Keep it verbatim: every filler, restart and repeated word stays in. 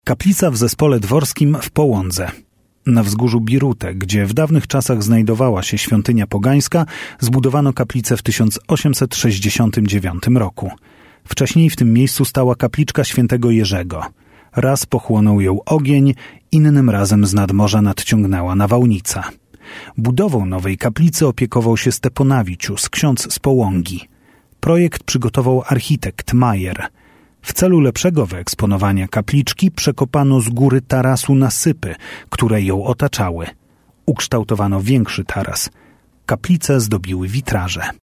Kaplica w zespole dworskim w Połądze. Na wzgórzu Birute, gdzie w dawnych czasach znajdowała się świątynia pogańska, zbudowano kaplicę w tysiąc osiemset sześćdziesiątym dziewiątym roku. Wcześniej w tym miejscu stała kapliczka świętego Jerzego. Raz pochłonął ją ogień, innym razem z nadmorza nadciągnęła nawałnica. Budową nowej kaplicy opiekował się Steponavicius, ksiądz z Połągi. Projekt przygotował architekt Majer. W celu lepszego wyeksponowania kapliczki przekopano z góry tarasu nasypy, które ją otaczały. Ukształtowano większy taras. Kaplicę zdobiły witraże.